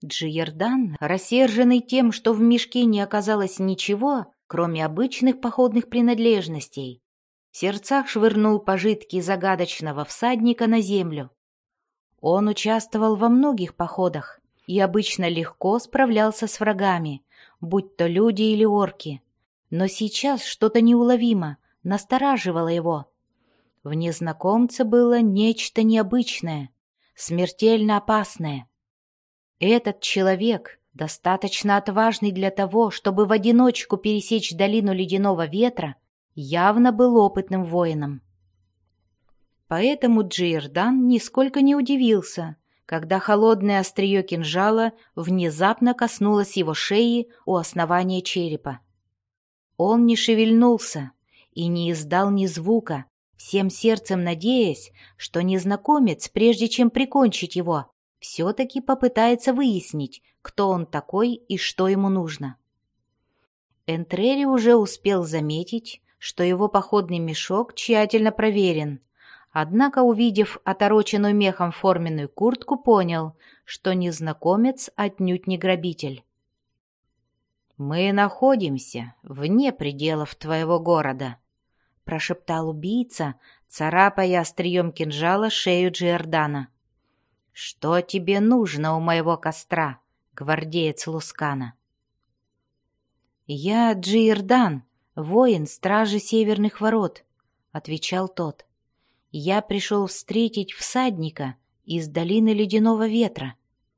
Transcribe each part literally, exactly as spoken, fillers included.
Джиердан, рассерженный тем, что в мешке не оказалось ничего, кроме обычных походных принадлежностей, в сердцах швырнул пожитки загадочного всадника на землю. Он участвовал во многих походах и обычно легко справлялся с врагами, будь то люди или орки, но сейчас что-то неуловимо настораживало его. В незнакомце было нечто необычное, смертельно опасное. Этот человек, достаточно отважный для того, чтобы в одиночку пересечь долину ледяного ветра, явно был опытным воином. Поэтому Джиердан нисколько не удивился, когда холодное острие кинжала внезапно коснулось его шеи у основания черепа. Он не шевельнулся и не издал ни звука, всем сердцем надеясь, что незнакомец, прежде чем прикончить его, все-таки попытается выяснить, кто он такой и что ему нужно. Энтрери уже успел заметить, что его походный мешок тщательно проверен, однако, увидев отороченную мехом форменную куртку, понял, что незнакомец отнюдь не грабитель. «Мы находимся вне пределов твоего города», — прошептал убийца, царапая острием кинжала шею Джиердана. «Что тебе нужно у моего костра, гвардеец Лускана?» «Я Джиердан, воин стражи Северных ворот», — отвечал тот. «Я пришел встретить всадника из долины Ледяного ветра».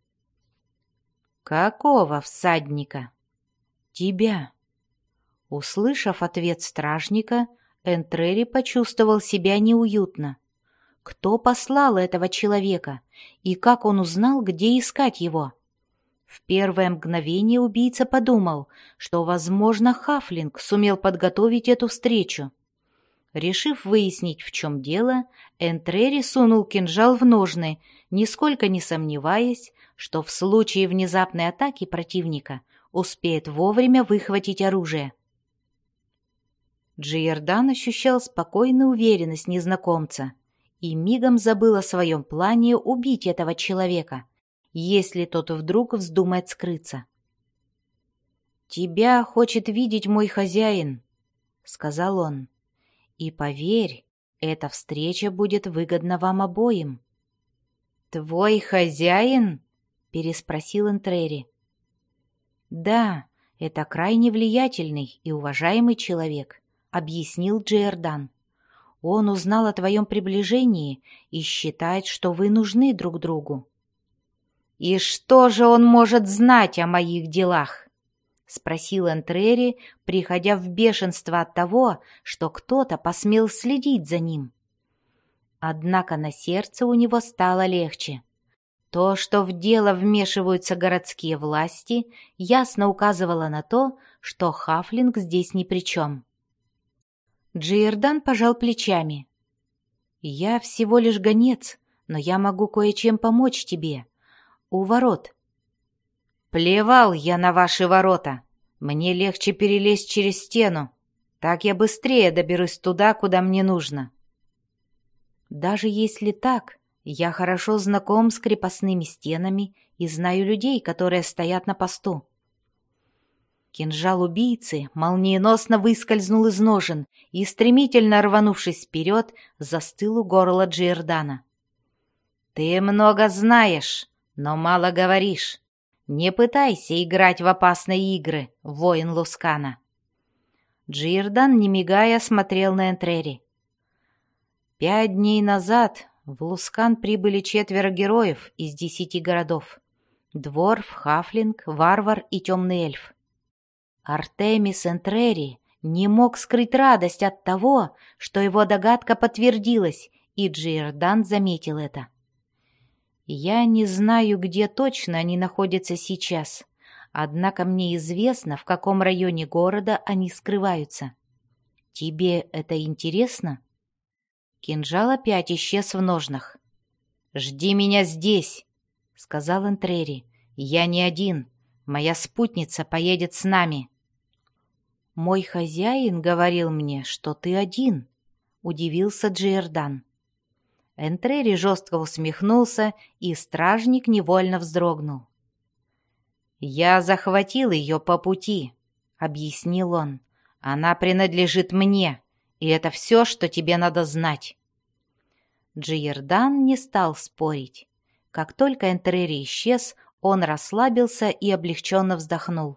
«Какого всадника?» «Тебя». Услышав ответ стражника, Энтрери почувствовал себя неуютно. Кто послал этого человека, и как он узнал, где искать его? В первое мгновение убийца подумал, что, возможно, Хафлинг сумел подготовить эту встречу. Решив выяснить, в чем дело, Энтрери сунул кинжал в ножны, нисколько не сомневаясь, что в случае внезапной атаки противника успеет вовремя выхватить оружие. Джиердан ощущал спокойную уверенность незнакомца и мигом забыл о своем плане убить этого человека, если тот вдруг вздумает скрыться. «Тебя хочет видеть мой хозяин», — сказал он, — «и поверь, эта встреча будет выгодна вам обоим». «Твой хозяин?» — переспросил Энтрери. «Да, это крайне влиятельный и уважаемый человек», — объяснил Джиердан. «Он узнал о твоем приближении и считает, что вы нужны друг другу». «И что же он может знать о моих делах?» — спросил Энтрери, приходя в бешенство от того, что кто-то посмел следить за ним. Однако на сердце у него стало легче. То, что в дело вмешиваются городские власти, ясно указывало на то, что Хафлинг здесь ни при чем. Джиердан пожал плечами. «Я всего лишь гонец, но я могу кое-чем помочь тебе. У ворот». «Плевал я на ваши ворота. Мне легче перелезть через стену. Так я быстрее доберусь туда, куда мне нужно». «Даже если так, я хорошо знаком с крепостными стенами и знаю людей, которые стоят на посту». Кинжал убийцы молниеносно выскользнул из ножен и, стремительно рванувшись вперед, застыл у горла Джиердана. «Ты много знаешь, но мало говоришь. Не пытайся играть в опасные игры, воин Лускана». Джиердан, не мигая, смотрел на Энтрери. Пять дней назад в Лускан прибыли четверо героев из десяти городов. Дворф, Хафлинг, Варвар и Темный эльф. Артемис Энтрери не мог скрыть радость от того, что его догадка подтвердилась, и Джиердан заметил это. «Я не знаю, где точно они находятся сейчас, однако мне известно, в каком районе города они скрываются. Тебе это интересно?» Кинжал опять исчез в ножнах. «Жди меня здесь», — сказал Энтрери. «Я не один. Моя спутница поедет с нами». «Мой хозяин говорил мне, что ты один», — удивился Джиердан. Энтрери жестко усмехнулся, и стражник невольно вздрогнул. «Я захватил ее по пути», — объяснил он. «Она принадлежит мне, и это все, что тебе надо знать». Джиердан не стал спорить. Как только Энтрери исчез, он расслабился и облегченно вздохнул.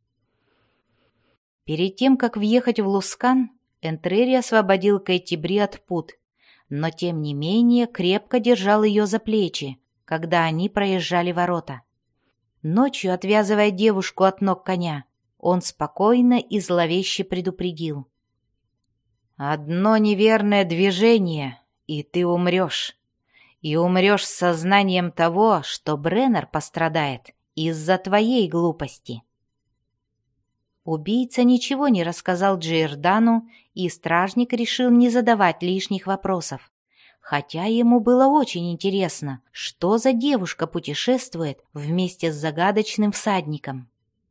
Перед тем, как въехать в Лускан, Энтрери освободил Кэти Бри от пут, но тем не менее крепко держал ее за плечи, когда они проезжали ворота. Ночью, отвязывая девушку от ног коня, он спокойно и зловеще предупредил. «Одно неверное движение, и ты умрешь. И умрешь с сознанием того, что Бреннер пострадает из-за твоей глупости». Убийца ничего не рассказал Джиердану, и стражник решил не задавать лишних вопросов, хотя ему было очень интересно, что за девушка путешествует вместе с загадочным всадником.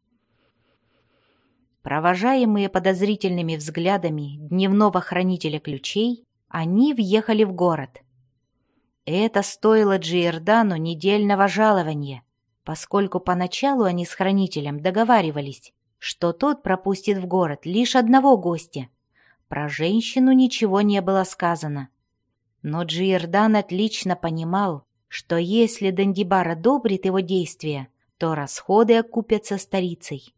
Провожаемые подозрительными взглядами дневного хранителя ключей, они въехали в город. Это стоило Джиердану недельного жалования, поскольку поначалу они с хранителем договаривались, что тот пропустит в город лишь одного гостя. Про женщину ничего не было сказано. Но Джиердан отлично понимал, что если Дандибар одобрит его действия, то расходы окупятся старицей.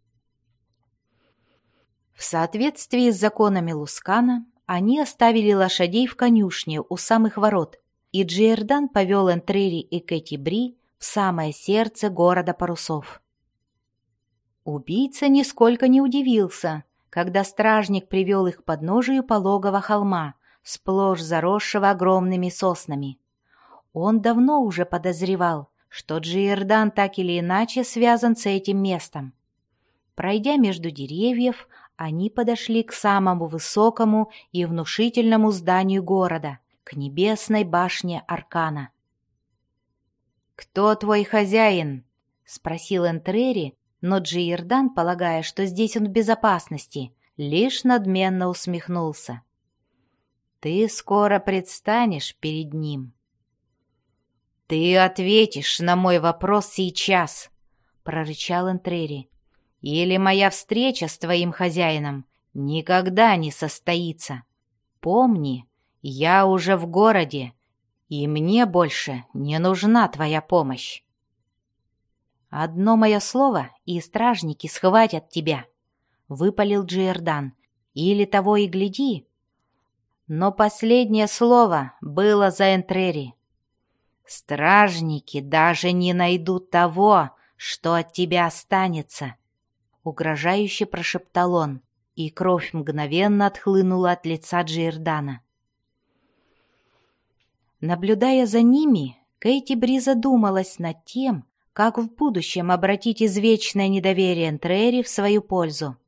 В соответствии с законами Лускана, они оставили лошадей в конюшне у самых ворот, и Джиердан повел Энтрери и Кэти Бри в самое сердце города парусов. Убийца нисколько не удивился, когда стражник привел их к подножию пологого холма, сплошь заросшего огромными соснами. Он давно уже подозревал, что Джиердан так или иначе связан с этим местом. Пройдя между деревьев, они подошли к самому высокому и внушительному зданию города, к небесной башне Аркана. «Кто твой хозяин?» — спросил Энтрери, но Джиердан, полагая, что здесь он в безопасности, лишь надменно усмехнулся. «Ты скоро предстанешь перед ним». «Ты ответишь на мой вопрос сейчас», — прорычал Энтрери. «Или моя встреча с твоим хозяином никогда не состоится. Помни, я уже в городе, и мне больше не нужна твоя помощь». «Одно мое слово, и стражники схватят тебя», — выпалил Джиердан. «Или того и гляди». Но последнее слово было за Энтрери. «Стражники даже не найдут того, что от тебя останется», — угрожающе прошептал он, и кровь мгновенно отхлынула от лица Джиердана. Наблюдая за ними, Кэти Бри задумалась над тем, как в будущем обратить извечное недоверие Энтрери в свою пользу.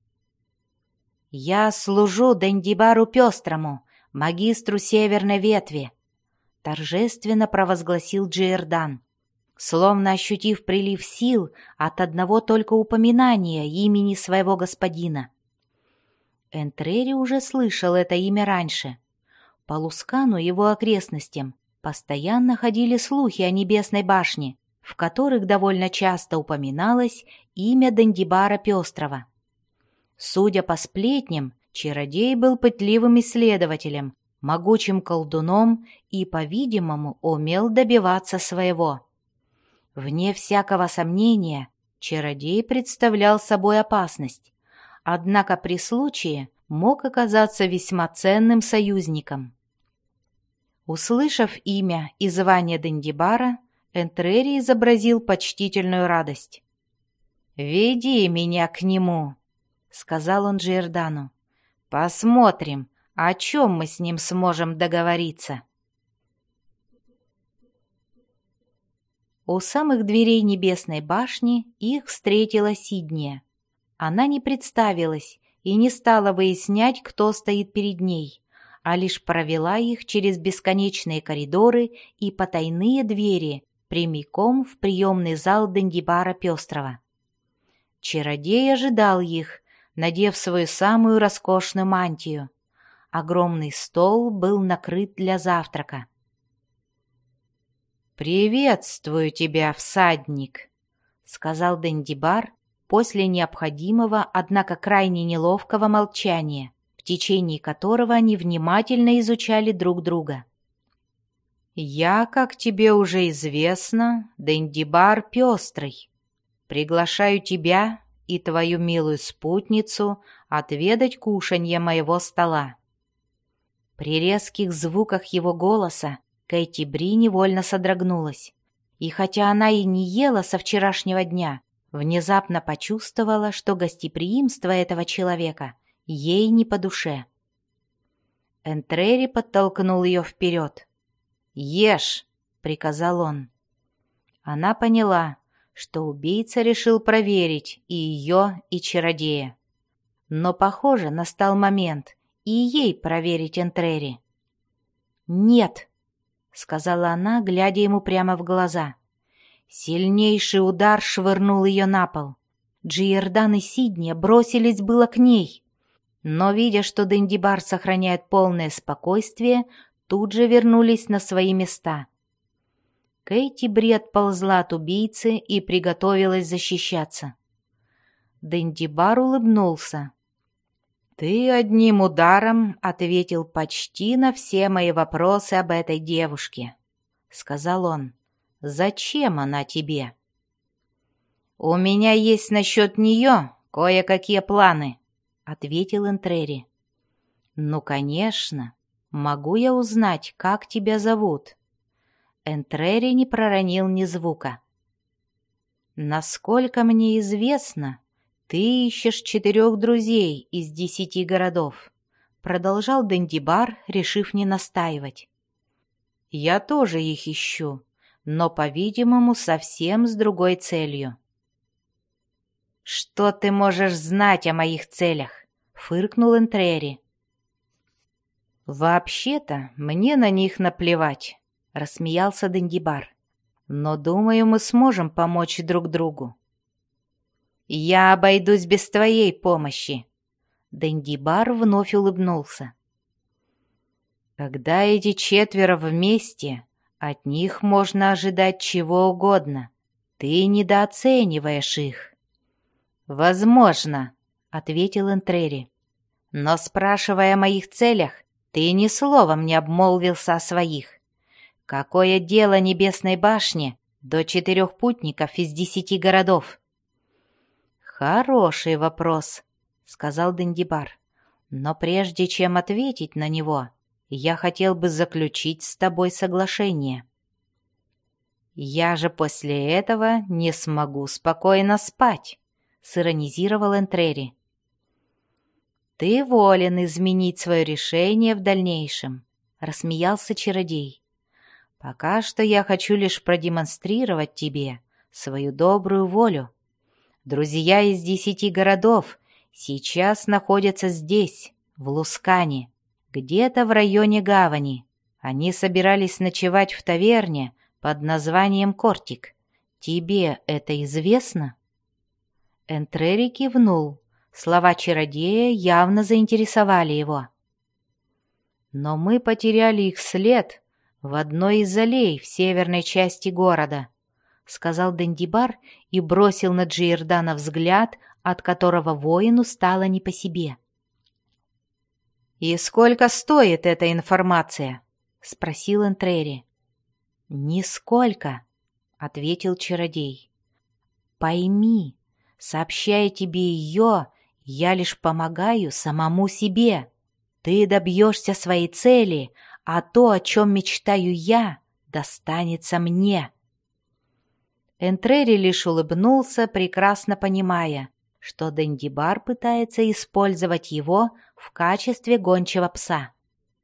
«Я служу Дандибару Пестрому, магистру Северной Ветви», — торжественно провозгласил Джиердан, словно ощутив прилив сил от одного только упоминания имени своего господина. Энтрери уже слышал это имя раньше. По Лускану и его окрестностям постоянно ходили слухи о Небесной башне, в которых довольно часто упоминалось имя Дандибара Пестрого. Судя по сплетням, чародей был пытливым исследователем, могучим колдуном и, по-видимому, умел добиваться своего. Вне всякого сомнения, чародей представлял собой опасность, однако при случае мог оказаться весьма ценным союзником. Услышав имя и звание Дандибара, Энтрери изобразил почтительную радость. «Веди меня к нему», — сказал он Джиердану. «Посмотрим, о чем мы с ним сможем договориться». У самых дверей Небесной башни их встретила Сидния. Она не представилась и не стала выяснять, кто стоит перед ней, а лишь провела их через бесконечные коридоры и потайные двери прямиком в приемный зал Дандибара Пестрого. Чародей ожидал их, надев свою самую роскошную мантию. Огромный стол был накрыт для завтрака. «Приветствую тебя, всадник!» — сказал Дендибар после необходимого, однако крайне неловкого молчания, в течение которого они внимательно изучали друг друга. «Я, как тебе уже известно, Дендибар Пестрый. Приглашаю тебя и твою милую спутницу отведать кушанье моего стола». При резких звуках его голоса Кэти Бри невольно содрогнулась, и хотя она и не ела со вчерашнего дня, внезапно почувствовала, что гостеприимство этого человека ей не по душе. Энтрери подтолкнул ее вперед. «Ешь!» — приказал он. Она поняла, что убийца решил проверить и ее, и чародея. Но, похоже, настал момент и ей проверить Энтрери. «Нет!» — сказала она, глядя ему прямо в глаза. Сильнейший удар швырнул ее на пол. Джиердан и Сидни бросились было к ней, но, видя, что Дендибар сохраняет полное спокойствие, тут же вернулись на свои места. Кэти Бри отползла от убийцы и приготовилась защищаться. Дендибар улыбнулся. «Ты одним ударом ответил почти на все мои вопросы об этой девушке», — сказал он. «Зачем она тебе?» «У меня есть насчет нее кое-какие планы», — ответил Энтрери. «Ну, конечно. Могу я узнать, как тебя зовут?» Энтрери не проронил ни звука. «Насколько мне известно, ты ищешь четырех друзей из десяти городов», — продолжал Дендибар, решив не настаивать. «Я тоже их ищу, но, по-видимому, совсем с другой целью». «Что ты можешь знать о моих целях?» — фыркнул Энтрери. «Вообще-то мне на них наплевать», — рассмеялся Дендибар. «Но, думаю, мы сможем помочь друг другу». «Я обойдусь без твоей помощи», — Дендибар вновь улыбнулся. «Когда эти четверо вместе, от них можно ожидать чего угодно. Ты недооцениваешь их». «Возможно», — ответил Энтрери. «Но, спрашивая о моих целях, ты ни словом не обмолвился о своих. Какое дело Небесной башне до четырех путников из десяти городов?» «Хороший вопрос», — сказал Дендибар. «Но прежде чем ответить на него, я хотел бы заключить с тобой соглашение». «Я же после этого не смогу спокойно спать», — сиронизировал Энтрери. «Ты волен изменить свое решение в дальнейшем», — рассмеялся чародей. «Пока что я хочу лишь продемонстрировать тебе свою добрую волю. Друзья из десяти городов сейчас находятся здесь, в Лускане, где-то в районе гавани. Они собирались ночевать в таверне под названием «Кортик». Тебе это известно?» Энтрери кивнул. Слова чародея явно заинтересовали его. «Но мы потеряли их след в одной из аллей в северной части города», — сказал Дендибар и бросил на Джиердана взгляд, от которого воину стало не по себе. «И сколько стоит эта информация?» — спросил Энтрери. «Нисколько», — ответил чародей. «Пойми, сообщая тебе ее, я лишь помогаю самому себе. Ты добьешься своей цели, а то, о чем мечтаю я, достанется мне». Энтрери лишь улыбнулся, прекрасно понимая, что Дендибар пытается использовать его в качестве гончего пса.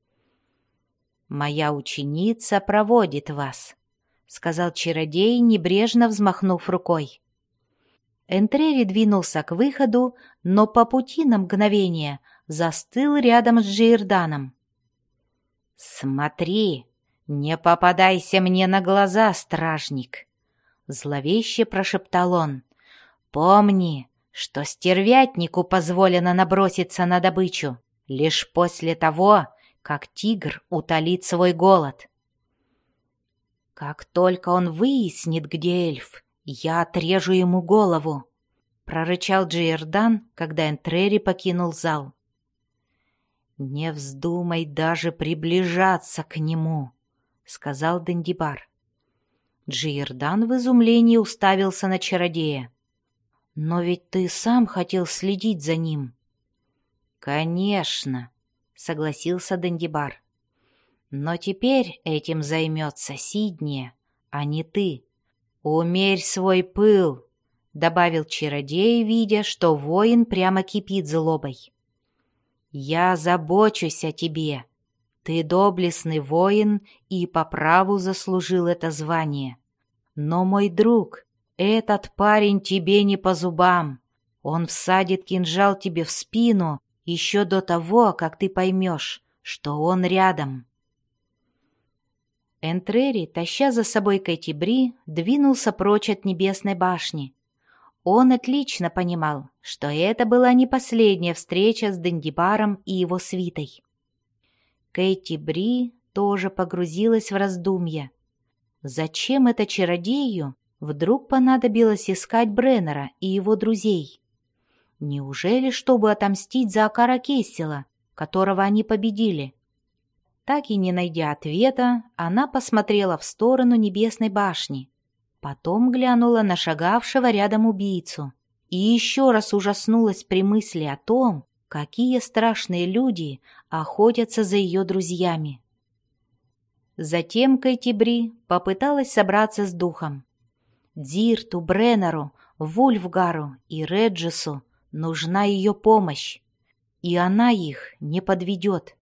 «Моя ученица проводит вас», — сказал чародей, небрежно взмахнув рукой. Энтрери двинулся к выходу, но по пути на мгновение застыл рядом с Джиерданом. «Смотри, не попадайся мне на глаза, стражник!» Зловеще прошептал он. «Помни, что стервятнику позволено наброситься на добычу лишь после того, как тигр утолит свой голод. Как только он выяснит, где эльф, «Я отрежу ему голову», — прорычал Джиердан, когда Энтрери покинул зал. «Не вздумай даже приближаться к нему», — сказал Дендибар. Джиердан в изумлении уставился на чародея. «Но ведь ты сам хотел следить за ним». «Конечно», — согласился Дендибар. «Но теперь этим займется Сидния, а не ты. Умерь свой пыл», — добавил чародей, видя, что воин прямо кипит злобой. «Я забочусь о тебе. Ты доблестный воин и по праву заслужил это звание. Но, мой друг, этот парень тебе не по зубам. Он всадит кинжал тебе в спину еще до того, как ты поймешь, что он рядом». Энтрери, таща за собой Кайтибри, двинулся прочь от небесной башни. Он отлично понимал, что это была не последняя встреча с Дендибаром и его свитой. Кайтибри тоже погрузилась в раздумья. Зачем это чародею вдруг понадобилось искать Бреннера и его друзей? Неужели чтобы отомстить за Акара Кестела, которого они победили? Так и не найдя ответа, она посмотрела в сторону небесной башни. Потом глянула на шагавшего рядом убийцу и еще раз ужаснулась при мысли о том, какие страшные люди охотятся за ее друзьями. Затем Кайтибри попыталась собраться с духом. Дзирту, Бреннеру, Вульфгару и Реджису нужна ее помощь, и она их не подведет.